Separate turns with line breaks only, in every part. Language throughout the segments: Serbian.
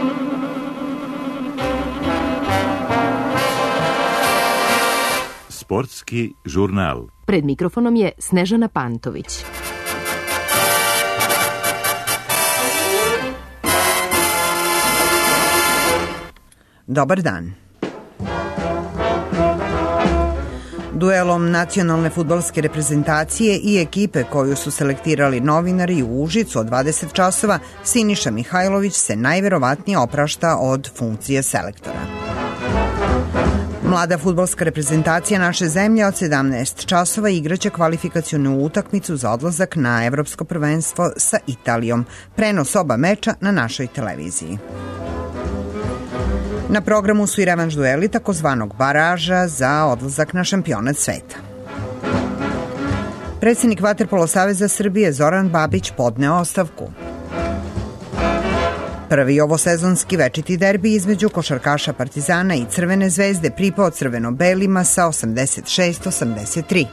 Sportski žurnal.
Pred mikrofonom je Snežana Pantović.
Dobar dan. Duelom nacionalne fudbalske reprezentacije i ekipe koju su selektirali novinari u Užicu od 20 časova, Siniša Mihajlović se najverovatnije oprašta od funkcije selektora. Mlada fudbalska reprezentacija naše zemlje od 17 časova igraće kvalifikacionu utakmicu za odlazak na evropsko prvenstvo sa Italijom. Prenos oba meča na našoj televiziji. Na programu su i revanš dueli takozvanog baraža za odlazak na šampionat sveta. Predsjednik Vaterpolo saveza Srbije Zoran Babić podneo ostavku. Prvi ovosezonski večiti derbi između košarkaša Partizana i Crvene zvezde pripao crveno-belima sa 86-83.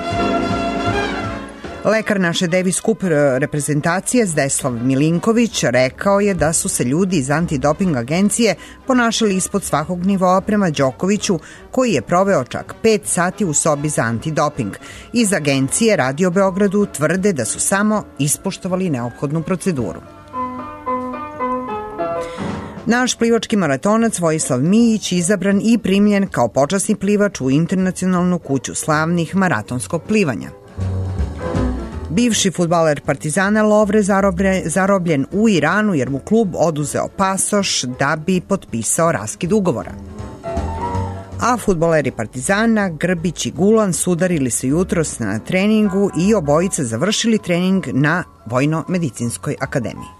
Lekar naše Davis Cup reprezentacije Zdeslav Milinković rekao je da su se ljudi iz antidoping agencije ponašali ispod svakog nivoa prema Đokoviću, koji je proveo čak 5 sati u sobi za antidoping. Iz agencije Radio Beogradu tvrde da su samo ispoštovali neophodnu proceduru. Naš plivački maratonac Vojislav Mijić izabran i primljen kao počasni plivač u Internacionalnu kuću slavnih maratonskog plivanja. Bivši fudbaler Partizana Lovre zarobljen u Iranu jer mu klub oduzeo pasoš da bi potpisao raskid ugovora. A fudbaleri Partizana Grbić i Gulan sudarili se jutros na treningu i obojica završili trening na Vojno-medicinskoj akademiji.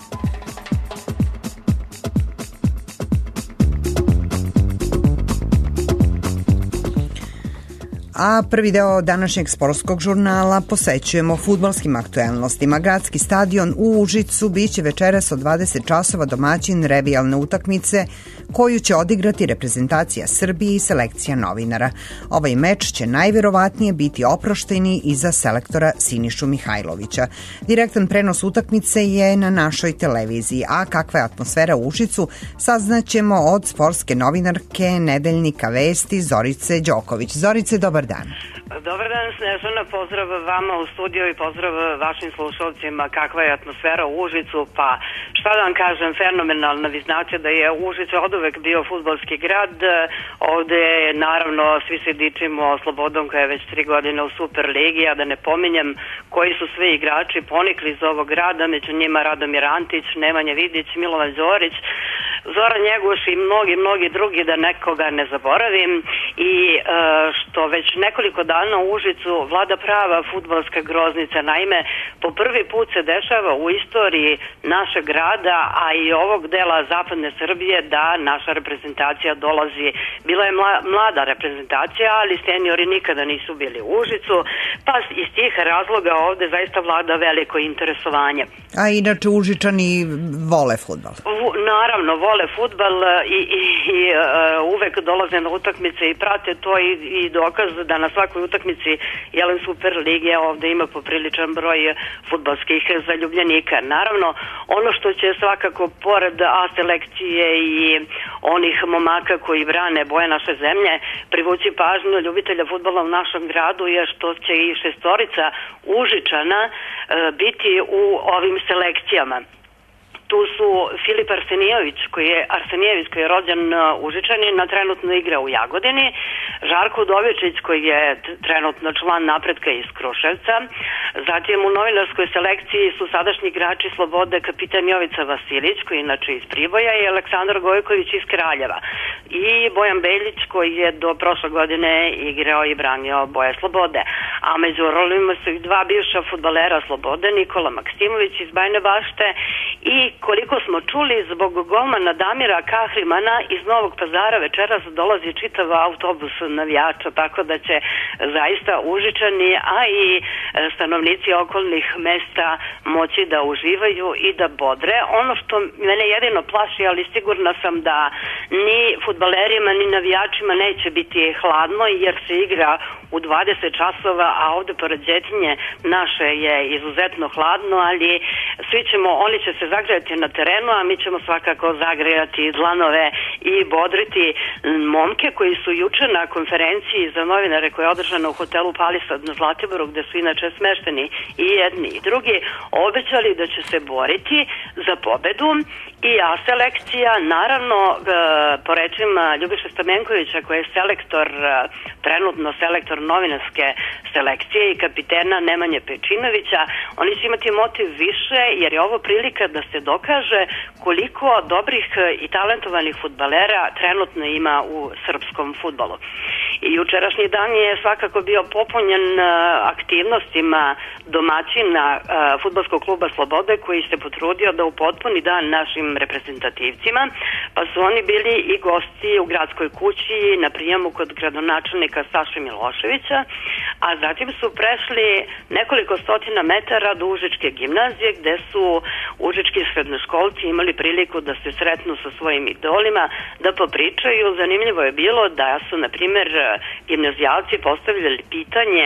A prvi deo današnjeg sportskog žurnala posvećujemo fudbalskim aktuelnostima. Gradski stadion u Užicu biće večeras od 20 časova domaćin revijalne utakmice koju će odigrati reprezentacija Srbije i selekcija novinara. Ovaj meč će najverovatnije biti oprošteni i za selektora Sinišu Mihajlovića. Direktan prenos utakmice je na našoj televiziji, a kakva je atmosfera u Užicu saznaćemo od sportske novinarke Nedeljnika Vesti Zorice Đoković. Zorice, dobar dan.
Dobar dan, Snežana, pozdrav vama u studiju i pozdrav vašim slušalcima. Kakva je atmosfera u Užicu? Pa šta da vam kažem, fenomenalna. Vi znate da je Užice oduvek bio fudbalski grad. Ovde naravno svi se dičimo Slobodom koja je već 3 godine u Superligi, a da ne pominjem koji su sve igrači ponikli iz ovog grada, među njima Radomir Antić, Nemanja Vidić, Milovan Zorić, Zoran Njeguš i mnogi drugi, da nekoga ne zaboravim. I što već nekoliko dana u Užicu vlada prava fudbalska groznica. Naime, po prvi put se dešava u istoriji našeg grada, a i ovog dela zapadne Srbije, da naša reprezentacija dolazi. Bila je mlada reprezentacija, ali seniori nikada nisu bili u Užicu, pa iz tih razloga ovde zaista vlada veliko interesovanje.
A inače Užičani vole fudbal?
Naravno, vole fudbal i uvek dolaze na utakmice i prate to i dokaz da na svakoj utakmici Jelen Superlige ovde ima popriličan broj fudbalskih zaljubljenika. Naravno, ono što će svakako pored A selekcije i onih momaka koji brane boje naše zemlje privući pažnju ljubitelja fudbala u našem gradu je što će i 6 Užičana biti u ovim selekcijama. Tu su Filip Arsenijević koji je rođen Užičanin, a trenutno igra u Jagodini, Žarko Udovičić koji je trenutno član Napretka iz Kruševca, zatim u novinarskoj selekciji su sadašnji igrači Slobode kapitan Jovica Vasilić koji je inače iz Priboja i Aleksandar Gojković iz Kraljeva i Bojan Beljić koji je do prošle godine igrao i branio boje Slobode. A među rolima su i 2 bivša fudbalera Slobode, Nikola Maksimović iz Bajne Bašte i koliko smo čuli, zbog golmana Damira Kahrimana iz Novog Pazara večeras dolazi čitav autobus navijača, tako da će zaista Užičani, a i stanovnici okolnih mesta moći da uživaju i da bodre. Ono što mene jedino plaši, ali sigurna sam da ni fudbalerima ni navijačima neće biti hladno jer se igra u 20 časova, a ovde pored Đetinje naše je izuzetno hladno, ali oni će se zagrejati na terenu, a mi ćemo svakako zagrejati dlanove i bodriti momke koji su juče na konferenciji za novinare koja je održana u hotelu Palisad na Zlatiboru, gde su inače smešteni i jedni i drugi, obećali da će se boriti za pobedu. I A selekcija, naravno, po rečima Ljubiše Stamenkovića, koji je trenutno selektor novinarske selekcije, i kapitena Nemanje Pečinovića, oni će imati motiv više, jer je ovo prilika da se dokaže koliko dobrih i talentovanih fudbalera trenutno ima u srpskom fudbalu. I jučerašnji dan je svakako bio popunjen aktivnostima domaćina fudbalskog kluba Slobode, koji se potrudio da upotpuni dan našim reprezentativcima, pa su oni bili i gosti u gradskoj kući na prijemu kod gradonačelnika Saše Miloševića, a zatim su prešli nekoliko stotina metara do Užičke gimnazije, gde su užički srednjoškolci imali priliku da se sretnu sa svojim idolima, da popričaju. Zanimljivo je bilo da su, na primjer, gimnazijalci postavljali pitanje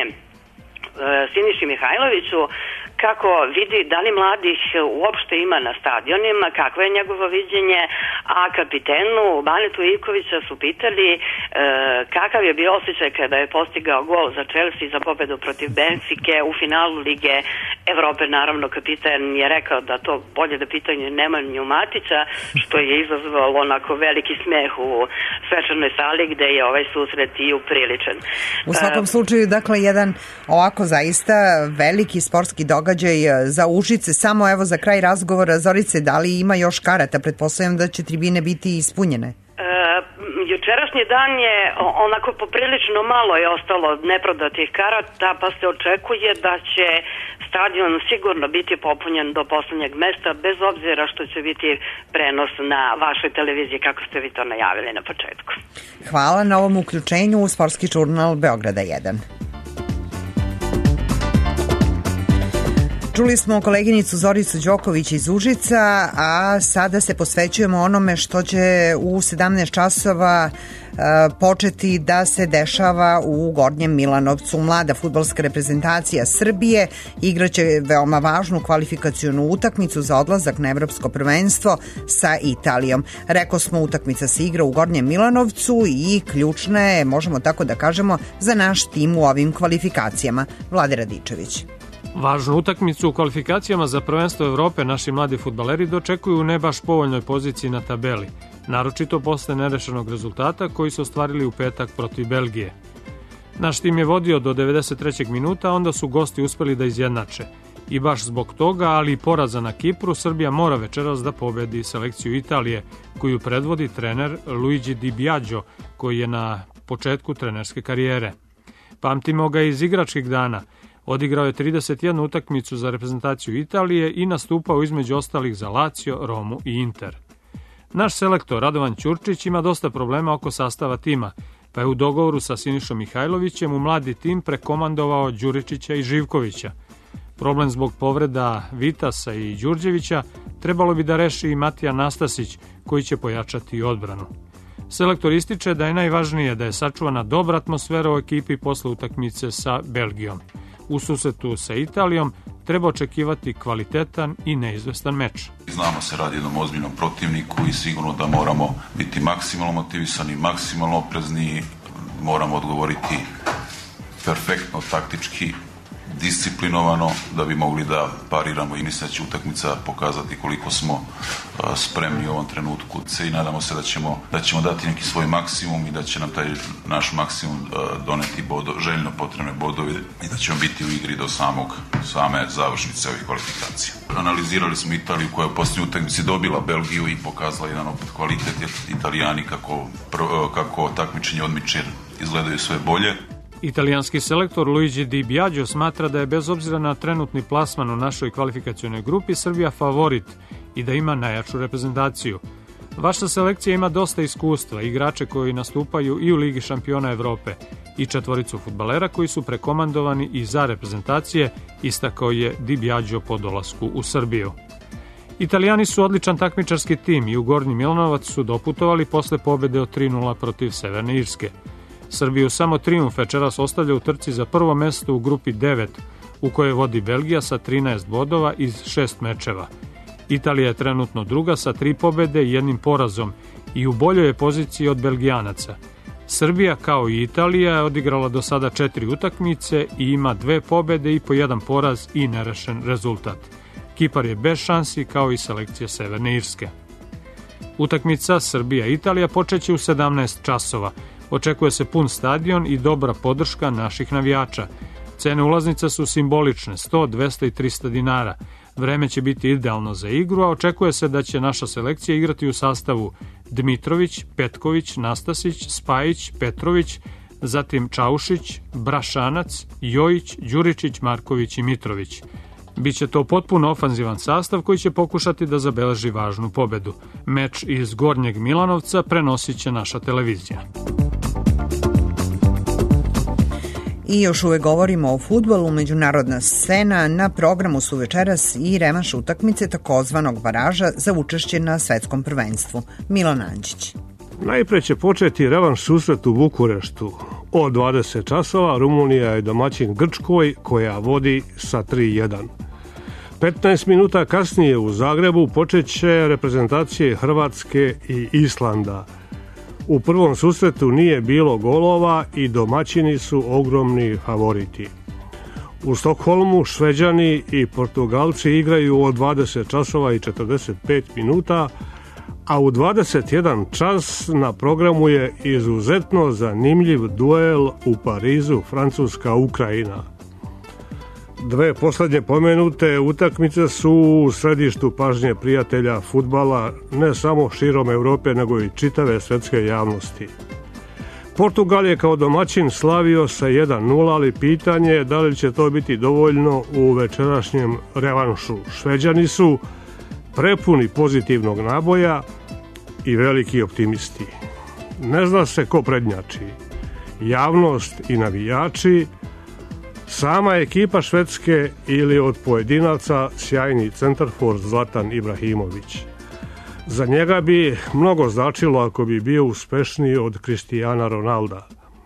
Siniši Mihajloviću kako vidi da li mladih uopšte ima na stadionima, kakvo je njegovo viđenje, a kapitenu Banetu Ivkovića su pitali kakav je bio osjećaj kada je postigao gol za Chelsea za pobedu protiv Benfike u finalu Lige Evrope. Naravno, kapiten je rekao da to bolje da pitanje Nemanju Matića, što je izazvalo onako veliki smeh u svečanoj sali gde je ovaj susret i upriličen.
U svakom slučaju, dakle, jedan ovako zaista veliki sportski događaj za Užice. Samo evo za kraj razgovora, Zorice, da li ima još karata? Pretpostavljam da će tribine biti ispunjene.
Jučerašnji dan je onako poprilično malo je ostalo neprodatih karata, pa se očekuje da će stadion sigurno biti popunjen do poslednjeg mesta, bez obzira što će biti prenos na vašoj televiziji, kako ste vi to najavili na početku.
Hvala na ovom uključenju u Sportski žurnal Beograda 1. Čuli smo koleginicu Zoricu Đoković iz Užica, a sada se posvećujemo onome što će u 17 časova početi da se dešava u Gornjem Milanovcu. Mlada fudbalska reprezentacija Srbije igraće veoma važnu kvalifikacionu utakmicu za odlazak na evropsko prvenstvo sa Italijom. Rekao smo, utakmica se igra u Gornjem Milanovcu i ključna je, možemo tako da kažemo, za naš tim u ovim kvalifikacijama. Vlade Radičević.
Važnu utakmicu u kvalifikacijama za prvenstvo Evrope naši mladi fudbaleri dočekuju u ne baš povoljnoj poziciji na tabeli, naročito posle nerešenog rezultata koji su ostvarili u petak protiv Belgije. Naš tim je vodio do 93. minuta, onda su gosti uspeli da izjednače. I baš zbog toga, ali i poraza na Kipru, Srbija mora večeras da pobedi selekciju Italije, koju predvodi trener Luigi Di Biagio, koji je na početku trenerske karijere. Pamtimo ga iz igračkih dana. Odigrao je 31 utakmicu za reprezentaciju Italije i nastupao između ostalih za Lazio, Romu i Inter. Naš selektor Radovan Ćurčić ima dosta problema oko sastava tima, pa je u dogovoru sa Sinišom Mihajlovićem u mladi tim prekomandovao Đuričića i Živkovića. Problem zbog povreda Vitasa i Đurđevića trebalo bi da reši i Matija Nastasić, koji će pojačati odbranu. Selektor ističe da je najvažnije da je sačuvana dobra atmosfera u ekipi posle utakmice sa Belgijom. U susretu sa Italijom treba očekivati kvalitetan i neizvestan meč.
Znamo se radi jednom ozbiljnom protivniku i sigurno da moramo biti maksimalno motivisani, maksimalno oprezni, moramo odgovoriti perfektno, taktički, disciplinovano, da bi mogli da pariramo i mislim da će utakmica pokazati koliko smo spremni u ovom trenutku. I nadamo se da ćemo dati neki svoj maksimum i da će nam taj naš maksimum doneti željno potrebne bodove i da ćemo biti u igri do same završnice ovih kvalifikacija. Analizirali smo Italiju koja je u posljednjoj utakmici dobila Belgiju i pokazala jedan opet kvalitet, jer Italijani kako takmičenje odmiče izgledaju sve bolje.
Italijanski selektor Luigi Di Biagio smatra da je bez obzira na trenutni plasman u našoj kvalifikacionoj grupi Srbija favorit i da ima najjaču reprezentaciju. Vaša selekcija ima dosta iskustva, igrače koji nastupaju i u Ligi šampiona Evrope i 4 fudbalera koji su prekomandovani i za reprezentacije, istakao je Di Biagio po dolasku u Srbiju. Italijani su odličan takmičarski tim i u Gornji Milanovac su doputovali posle pobede od 3:0 protiv Severne Irske. Srbiju samo trijumf večeras ostavlja u trci za prvo mesto u grupi 9, u kojoj vodi Belgija sa 13 bodova iz 6 mečeva. Italija je trenutno druga sa 3 pobede i 1 porazom i u boljoj je poziciji od Belgijanaca. Srbija, kao i Italija, je odigrala do sada 4 utakmice i ima 2 pobede i po 1 poraz i nerešen rezultat. Kipar je bez šansi, kao i selekcija Severne Irske. Utakmica Srbija-Italija počeće u 17 časova. Očekuje se pun stadion i dobra podrška naših navijača. Cene ulaznica su simbolične, 100, 200 i 300 dinara. Vreme će biti idealno za igru, a očekuje se da će naša selekcija igrati u sastavu Dmitrović, Petković, Nastasić, Spajić, Petrović, zatim Čaušić, Brašanac, Jojić, Đuričić, Marković i Mitrović. Biće to potpuno ofanzivan sastav koji će pokušati da zabeleži važnu pobedu. Meč iz Gornjeg Milanovca prenosit će naša televizija.
I još uvek govorimo o fudbalu. Međunarodna scena. Na programu su večeras i revanš utakmice takozvanog baraža za učešće na svetskom prvenstvu. Milan Anđić.
Najpre će početi revanš susret u Bukureštu. Od 20 časova Rumunija je domaćin Grčkoj, koja vodi sa 3-1. 15 minuta kasnije u Zagrebu počeće reprezentacije Hrvatske i Islanda. U prvom susretu nije bilo golova i domaćini su ogromni favoriti. U Stokholmu Šveđani i Portugalci igraju od 20 časova i 45 minuta, a u 21 čas na programu je izuzetno zanimljiv duel u Parizu, Francuska-Ukrajina. Dve poslednje pomenute utakmice su u središtu pažnje prijatelja fudbala ne samo širom Evrope, nego i čitave svetske javnosti. Portugal je kao domaćin slavio sa 1-0, ali pitanje je da li će to biti dovoljno u večerašnjem revanšu. Šveđani su prepuni pozitivnog naboja i veliki optimisti. Ne zna se ko prednjači, javnost i navijači, sama ekipa Švedske ili od pojedinaca sjajni centarfor Zlatan Ibrahimović. Za njega bi mnogo značilo ako bi bio uspešniji od Cristiana Ronalda.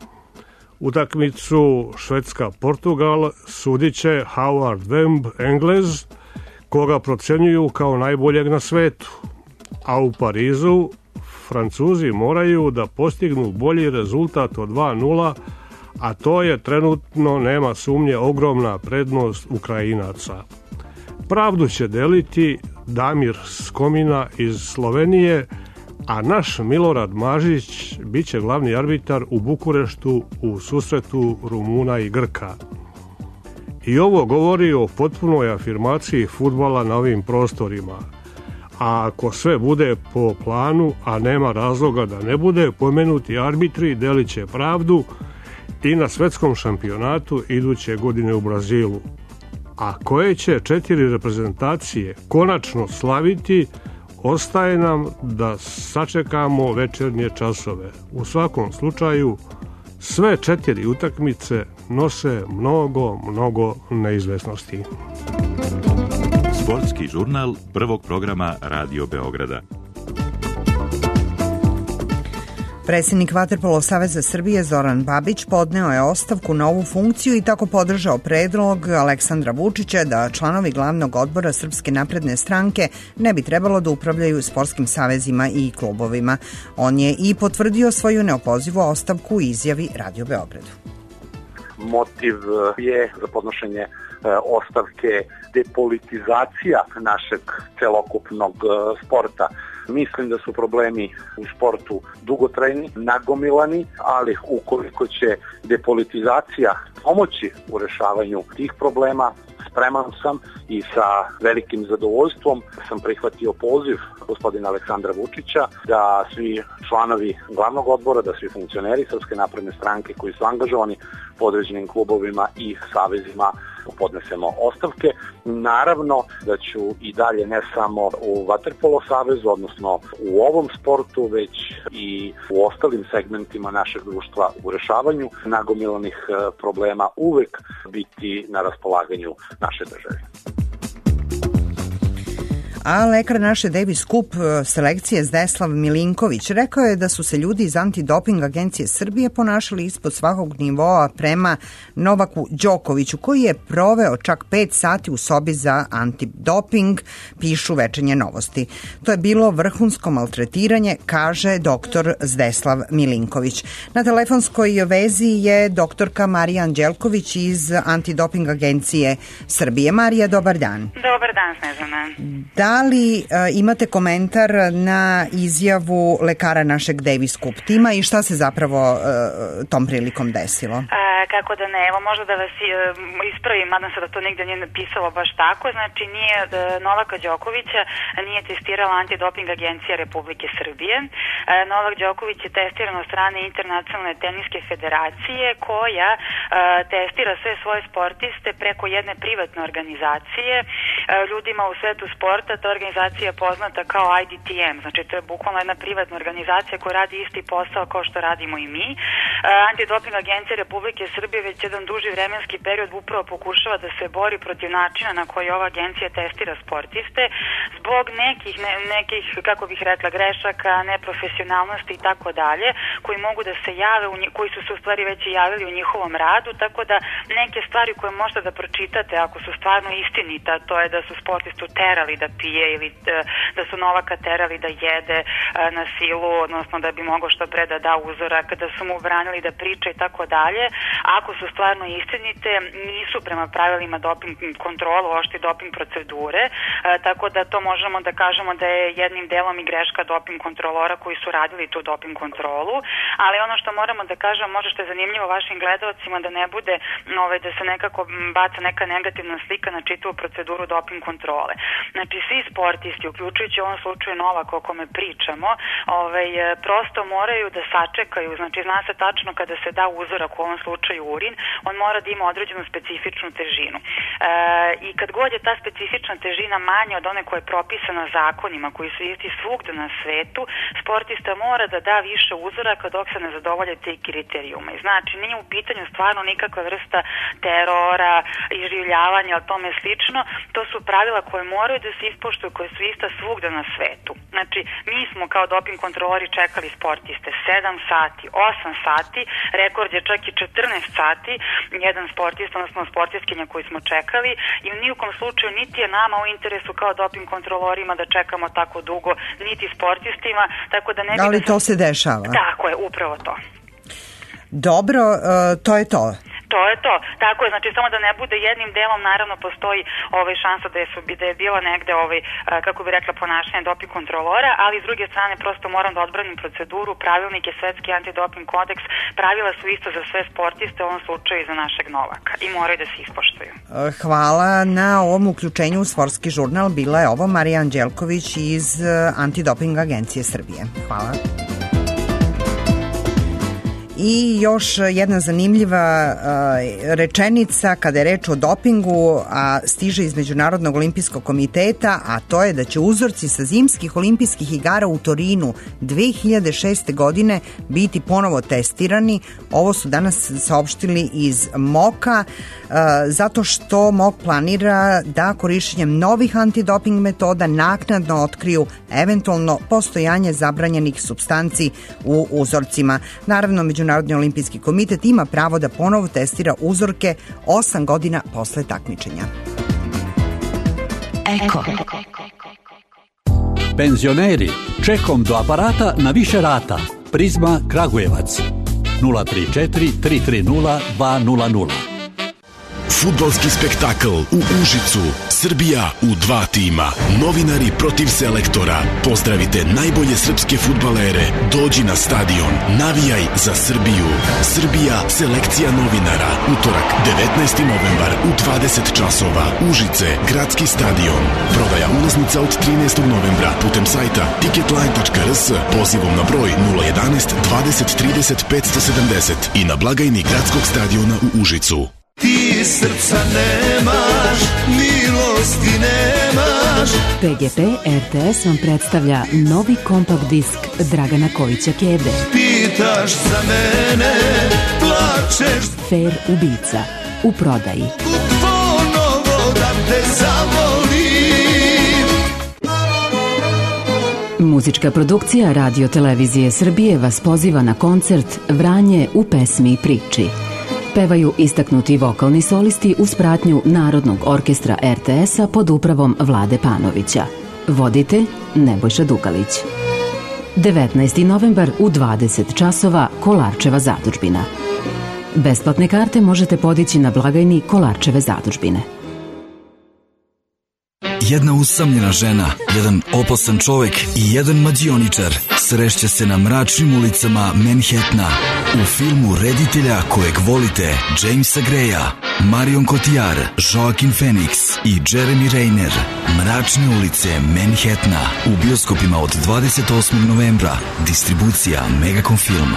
Utakmicu Švedska-Portugal sudit će Howard Wemb, Englez, koga procenjuju kao najboljeg na svetu. A u Parizu Francuzi moraju da postignu bolji rezultat od 2-0, a to je trenutno, nema sumnje, ogromna prednost Ukrajinaca. Pravdu će deliti Damir Skomina iz Slovenije, a naš Milorad Mažić biće glavni arbitar u Bukureštu u susretu Rumuna i Grka. I ovo govori o potpunoj afirmaciji fudbala na ovim prostorima. A ako sve bude po planu, a nema razloga da ne bude, pomenuti arbitri delit će pravdu i na svetskom šampionatu iduće godine u Brazilu. A koje će 4 reprezentacije konačno slaviti, ostaje nam da sačekamo večernje časove. U svakom slučaju, sve 4 utakmice nose mnogo neizvesnosti.
Sportski žurnal prvog programa Radio Beograda.
Predsjednik Vaterpolo Saveza Srbije Zoran Babić podneo je ostavku na ovu funkciju i tako podržao predlog Aleksandra Vučića da članovi glavnog odbora Srpske napredne stranke ne bi trebalo da upravljaju sportskim savezima i klubovima. On je i potvrdio svoju neopozivu ostavku u izjavi Radio Beogradu.
Motiv je za podnošenje ostavke depolitizacija našeg celokupnog sporta. Mislim da su problemi u sportu dugotrajni, nagomilani, ali ukoliko će depolitizacija pomoći u rešavanju tih problema, spreman sam i sa velikim zadovoljstvom sam prihvatio poziv gospodina Aleksandra Vučića da svi članovi glavnog odbora, da svi funkcioneri Srpske napredne stranke koji su angažovani po određenim klubovima i savezima podnesemo ostavke. Naravno da ću i dalje ne samo u Vaterpolo savezu, odnosno u ovom sportu, već i u ostalim segmentima našeg društva u rešavanju nagomilanih problema uvek biti na raspolaganju naše države.
A lekar naše Davis Cup selekcije Zdeslav Milinković rekao je da su se ljudi iz Antidoping agencije Srbije ponašali ispod svakog nivoa prema Novaku Đokoviću, koji je proveo čak 5 sati u sobi za antidoping, pišu Večernje novosti. To je bilo vrhunsko maltretiranje, kaže doktor Zdeslav Milinković. Na telefonskoj vezi je doktorka Marija Anđelković iz Antidoping agencije Srbije. Marija, dobar dan.
Dobar dan, Snežana.
Da li imate komentar na izjavu lekara našeg Davis Cup tima i šta se zapravo tom prilikom desilo?
Kako da ne, evo možda da vas ispravim, nadam se da to nigde nije napisalo baš tako, znači nije Novaka Đokovića nije testirala Antidoping agencija Republike Srbije. Novak Đoković je testiran od strane Internacionalne teniske federacije koja testira sve svoje sportiste preko jedne privatne organizacije ljudima u svetu sporta. Ta organizacija je poznata kao IDTM, znači to je bukvalno jedna privatna organizacija koja radi isti posao kao što radimo i mi. Antidoping agencija Republike Srbije već jedan duži vremenski period upravo pokušava da se bori protiv načina na koji ova agencija testira sportiste zbog nekih kako bih rekla, grešaka, neprofesionalnosti i tako dalje, koji mogu da se jave, koji su se u stvari već i javili u njihovom radu, tako da neke stvari koje možete da pročitate ako su stvarno istinita, to je da su sportistu terali da pije ili da su Novaka terali da jede na silu, odnosno da bi mogao što pre da da uzorak, da su mu branili da priča i tako dalje. Ako su stvarno istinite, nisu prema pravilima doping kontrolu, oštri doping procedure, tako da to možemo da kažemo da je jednim delom i greška doping kontrolora koji su radili tu doping kontrolu, ali ono što moramo da kažem, možda što je zanimljivo vašim gledalcima, da ne bude da se nekako baca neka negativna slika na čitavu proceduru doping kontrole. Znači, svi sportisti, uključujući u ovom slučaju Novak o kome pričamo, prosto moraju da sačekaju, znači zna se tačno kada se da uzorak, u ovom slučaju urin, on mora da ima određenu specifičnu težinu. I kad god je ta specifična težina manja od one koja je propisana zakonima, koji su isti svugde na svetu, sportista mora da da više uzoraka dok se ne zadovolje te kriterijume. Znači, nije u pitanju stvarno nikakva vrsta terora, iživljavanja, ali tome slično. To su pravila koje moraju da se ispoštuju, koje su ista svugde na svetu. Znači, mi smo kao doping kontrolori čekali sportiste 7 sati, 8 sati, rekord je čak i 14 sati, jedan sportista, odnosno sportistkinja koju smo čekali, i u nijukom slučaju niti je nama u interesu kao doping kontrolorima da čekamo tako dugo, niti sportistima, tako da ne bi...
Da li to se dešava?
Tako je, upravo to.
Dobro, to je to.
To je to. Tako je, znači samo da ne bude jednim delom, naravno postoji šansa da je bilo negde kako bi rekla, ponašanje doping kontrolora, ali s druge strane prosto moram da odbranim proceduru, pravilnik je Svetski antidoping kodeks, pravila su isto za sve sportiste, u ovom slučaju i za našeg Novaka, i moraju da se ispoštuju.
Hvala na ovom uključenju u Sportski žurnal. Bila je ovo Marija Anđelković iz Antidoping agencije Srbije. Hvala. I još jedna zanimljiva rečenica kada je reč o dopingu, a stiže iz Međunarodnog olimpijskog komiteta, a to je da će uzorci sa zimskih olimpijskih igara u Torinu 2006. godine biti ponovo testirani. Ovo su danas saopštili iz MOK-a, zato što MOK planira da korišćenjem novih antidoping metoda naknadno otkriju eventualno postojanje zabranjenih supstanci u uzorcima. Naravno, Međunarodni olimpijski komitet ima pravo da ponovo testira uzorke 8 godina posle takmičenja.
Eko. Penzioneri, čekom do aparata na više rata. Prizma Kragujevac 034 330 200.
Fudbalski spektakl u Užicu. Srbija u 2 tima. Novinari protiv selektora. Pozdravite najbolje srpske fudbalere. Dođi na stadion. Navijaj za Srbiju. Srbija, selekcija novinara. Utorak, 19. novembar u 20 časova. Užice, gradski stadion. Prodaja ulaznica od 13. novembra putem sajta ticketline.rs, pozivom na broj 011 20 30 570 i na blagajni gradskog stadiona u Užicu.
Ti srca nemaš, milosti nemaš.
PGP RTS vam predstavlja novi kompakt disk Dragana Kojića Kebe.
Pitaš za mene, plačeš.
Fair ubica u prodaji.
Ponovo da te zavolim.
Muzička produkcija Radio Televizije Srbije vas poziva na koncert Vranje u pesmi i priči. Pevaju istaknuti vokalni solisti uz pratnju Narodnog orkestra RTS-a pod upravom Vlade Panovića. Voditelj Nebojša Dukalić. 19. novembar u 20 časova Kolarčeva zadužbina. Besplatne karte možete podići na blagajni Kolarčeve zadužbine.
Jedna usamljena žena, jedan opasan čovek i jedan mađioničar srešće se na mračnim ulicama Manhattana u filmu reditelja kojeg volite Jamesa Greya, Marion Cotillard, Joaquin Phoenix i Jeremy Renner. Mračne ulice Manhattana u bioskopima od 28. novembra. Distribucija Megacom Film.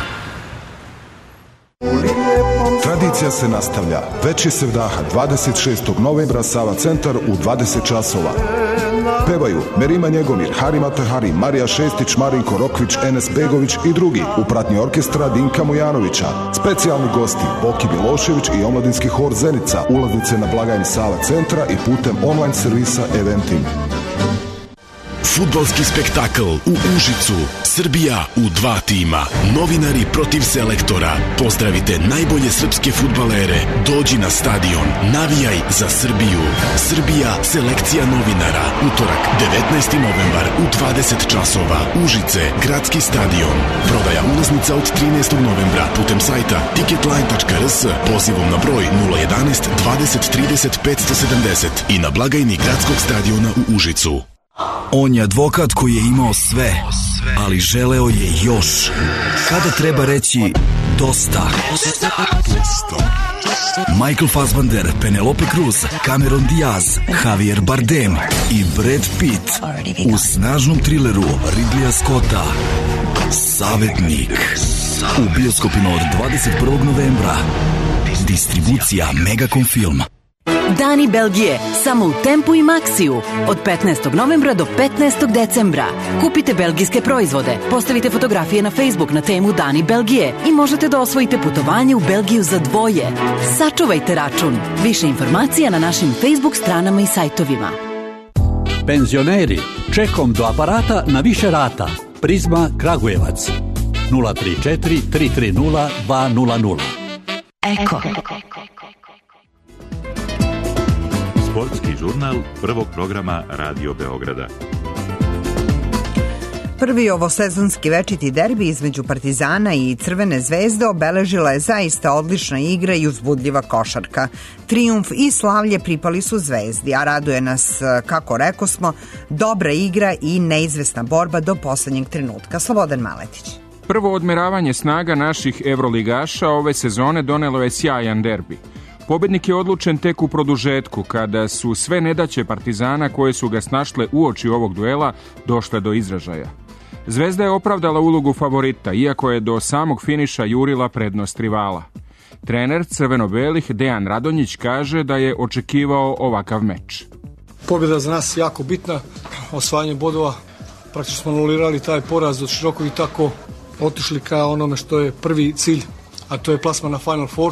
Tradicija se nastavlja. Veći sevdaha 26. novembra Sava centar u 20 časova. Pevaju Merima Njegomir, Harima Tahari, Marija Šestić, Marinko Rokvić, Enes Begović i drugi u pratnji orkestra Dinka Mujanovića. Specijalni gosti Boki Milošević i omladinski hor Zenica. Ulaznice na blagajni Sava centra i putem online servisa Eventim.
Fudbalski spektakl u Užicu. Srbija u 2 tima. Novinari protiv selektora. Pozdravite najbolje srpske fudbalere. Dođi na stadion. Navijaj za Srbiju. Srbija, selekcija novinara. Utorak, 19. novembar u 20 časova. Užice, gradski stadion. Prodaja ulaznica od 13. novembra putem sajta ticketline.rs, pozivom na broj 011 20 30 570 i na blagajni gradskog stadiona u Užicu.
On je advokat koji je imao sve, ali želeo je još. Kada treba reći dosta? Michael Fassbender, Penelope Cruz, Cameron Diaz, Javier Bardem i Brad Pitt u snažnom trileru Ridleya Scotta Savetnik u bioskopima od 21. novembra. Distribucija Megacom Film.
Dani Belgije, samo u Tempu i Maxiju, od 15. novembra do 15. decembra. Kupite belgijske proizvode, postavite fotografije na Facebook na temu Dani Belgije i možete da osvojite putovanje u Belgiju za dvoje. Sačuvajte račun. Više informacija na našim Facebook stranama i sajtovima.
Penzioneri, čekom do aparata na više rata. Prizma Kragujevac. 034 330 200.
Eko.
Sportski žurnal prvog programa Radio Beograda.
Prvi ovosezonski večiti derbi između Partizana i Crvene zvezde obeležila je zaista odlična igra i uzbudljiva košarka. Trijumf i slavlje pripali su Zvezdi, a raduje nas, kako rekosmo, dobra igra i neizvesna borba do poslednjeg trenutka. Slobodan Maletić.
Prvo odmeravanje snaga naših evroligaša ove sezone donelo je sjajan derbi. Pobednik je odlučen tek u produžetku, kada su sve nedaće Partizana koje su ga snašle uoči ovog duela došle do izražaja. Zvezda je opravdala ulogu favorita, iako je do samog finiša jurila prednost rivala. Trener crveno-belih Dejan Radonjić kaže da je očekivao ovakav meč.
Pobjeda za nas jako bitna, osvajanje bodova, praktično smo anulirali taj poraz od širokog i tako otišli ka onome što je prvi cilj, a to je plasman na Final Four.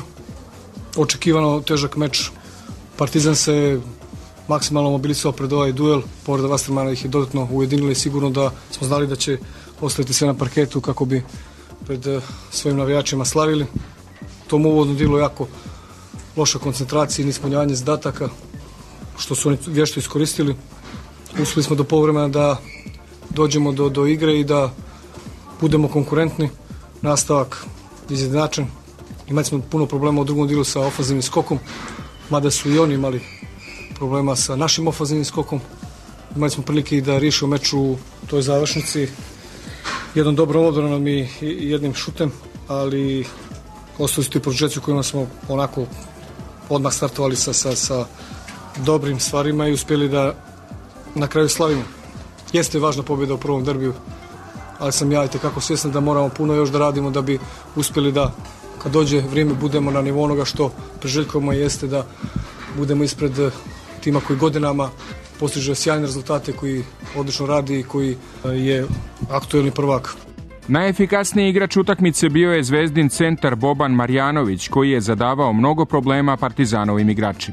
Očekivano težak meč. Partizan se maksimalno mobilisao pred ovaj duel. Povreda Vastermana ih je dodatno ujedinila i sigurno da smo znali da će ostaviti sve na parketu kako bi pred svojim navijačima slavili. Tom uvodnom dijelu jako loša koncentracija i neispunjavanje zadataka, što su oni vješto iskoristili. Uspjeli smo do povremena da dođemo do igre i da budemo konkurentni. Nastavak izjednačen. Imali smo puno problema u drugom dijelu sa ofanzivnim skokom, mada su i oni imali problema sa našim ofanzivnim skokom. Imali smo prilike i da riješimo meč u toj završnici jednom dobrom obranom i jednim šutem, ali ostali su ti produžeci u kojima smo onako odmah startovali sa dobrim stvarima i uspjeli da na kraju slavimo. Jeste važna pobjeda u prvom derbiju, ali sam ja itekako svjestan da moramo puno još da radimo da bi uspjeli da kad dođe vrijeme budemo na nivou onoga što priželjkujemo, jeste da budemo ispred tima koji godinama postiže sjajne rezultate, koji odlično radi i koji je aktuelni prvak.
Najefikasniji igrač utakmice bio je Zvezdin centar Boban Marjanović, koji je zadavao mnogo problema Partizanovim igračima.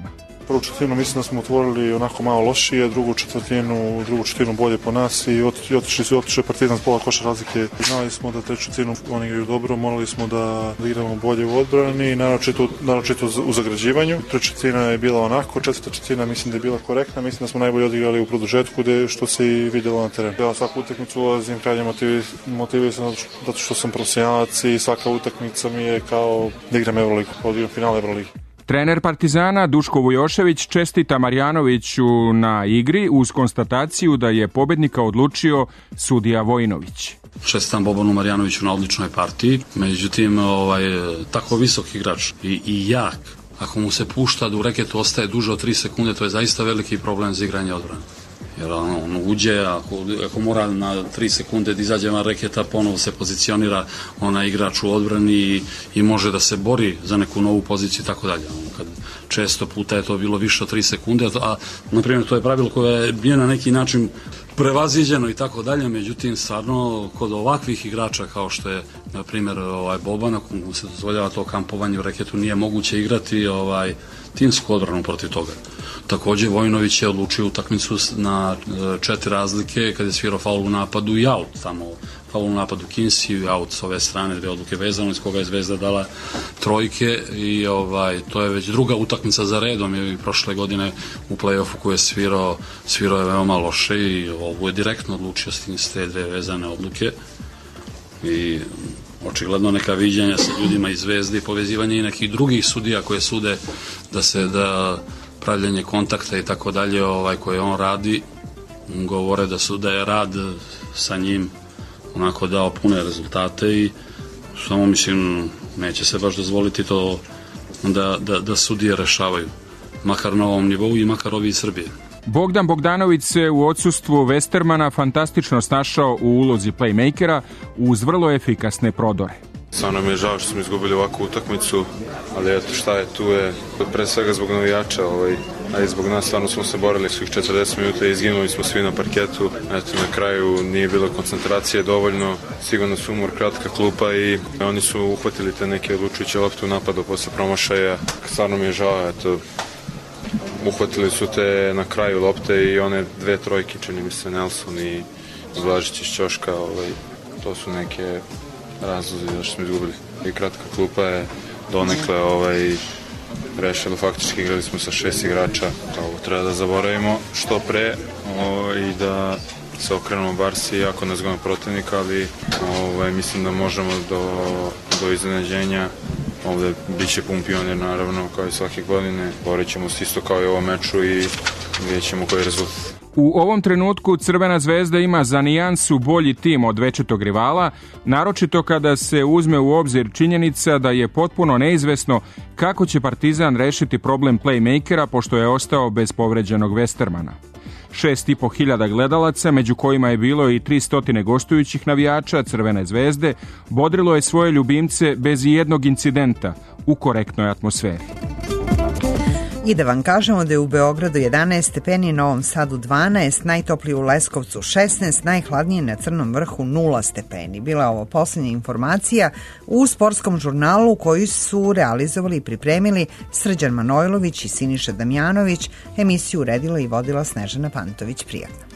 Prvu četvrtinu mislim da smo otvorili onako malo lošije, drugu četvrtinu bolje po nas i otišli Partizan s pola koša razlike. Znali smo da treću četvrtinu oni igraju dobro, morali smo da igramo bolje u odbrani, naročito u zagrađivanju. Treća četvrtina je bila onako, četvrta četvrtina mislim da je bila korektna, mislim da smo najbolje odigrali u produžetku što se i vidjelo na terenu. Ja svaku utakmicu ulazim krajnje motivisan zato što sam profesionalac i svaka utakmica mi je kao da igram Euroligu, odigram finale Euroligi.
Trener Partizana Duško Vujošević čestita Marjanoviću na igri uz konstataciju da je pobednika odlučio sudija Vojinović.
Čestitam Bobanu Marjanoviću na odličnoj partiji, međutim tako visok igrač i jak, ako mu se pušta da u reketu ostaje duže od 3 sekunde, to je zaista veliki problem za igranje odbrane. Jer on uđe, ako mora na 3 sekunde da izađe van reketa, ponovo se pozicionira onaj igrač u odbrani i može da se bori za neku novu poziciju i tako dalje. Često puta je to bilo više od 3 sekunde, a na primjer to je pravilo koje je na neki način prevaziđeno i tako dalje, međutim stvarno kod ovakvih igrača kao što je na primjer Boban, ako mu se dozvoljava to kampovanje u reketu, nije moguće igrati timsku odbranu protiv toga. Također Vojinović je odlučio utakmicu na 4 razlike kad je svirao faul u napadu i aut, tamo faul u napadu Kinsey i aut s ove strane, 2 odluke vezano, iz koga je Zvezda dala trojke i to je već druga utakmica za redom i prošle godine u play-offu koju je svirao je veoma loše i ovo je direktno odlučio s te 2 vezane odluke i očigledno neka viđanja sa ljudima iz Zvezde i povezivanje i nekih drugih sudija koje sude da pravljanje kontakta i tako dalje koje on radi, govore da je rad sa njim onako dao pune rezultate i samo mislim neće se baš dozvoliti to da sudije rešavaju, makar na ovom nivou i makar ovi iz Srbije.
Bogdan Bogdanović se u odsustvu Westermana fantastično snašao u ulozi playmakera uz vrlo efikasne prodore.
Stvarno mi je žao što smo izgubili ovakvu utakmicu, ali eto šta je, tu je pre svega zbog navijača, a i zbog nas stvarno smo se borili svih 40 minuta i izginuli smo svi na parketu. Eto, na kraju nije bilo koncentracije dovoljno, sigurno su umor, kratka klupa i oni su uhvatili te neke odlučujuće lopte u napadu posle promašaja. Stvarno mi je žao, eto, uhvatili su te na kraju lopte i one 2 trojke, čini mi se Nelson i Blažić iz ćoška, to su neke razlozi zašto smo izgubili. I kratka klupa je donekle rešila, faktički igrali smo sa 6 igrača. Ovo treba da zaboravimo što pre i da se okrenemo Barsi, jako nezgodan protivnik, ali mislim da možemo do iznenađenja. Ovde bit će pun pionir, naravno, kao i svake godine. Borit ćemo se isto kao i u ovom meču i vidjet ćemo koji je rezultat.
U ovom trenutku Crvena zvezda ima za nijansu bolji tim od večitog rivala, naročito kada se uzme u obzir činjenica da je potpuno neizvesno kako će Partizan rešiti problem playmakera pošto je ostao bez povređenog Westermana. 6.500 gledalaca, među kojima je bilo i 300 gostujućih navijača Crvene zvezde, bodrilo je svoje ljubimce bez ijednog incidenta u korektnoj atmosferi.
I da vam kažemo da je u Beogradu 11 stepeni, Novom Sadu 12, najtoplije u Leskovcu 16, najhladnije na Crnom Vrhu 0 stepeni. Bila je ovo posljednja informacija u sportskom žurnalu koji su realizovali i pripremili Srđan Manojlović i Siniša Damjanović. Emisiju uredila i vodila Snežana Pantović. Prijatno.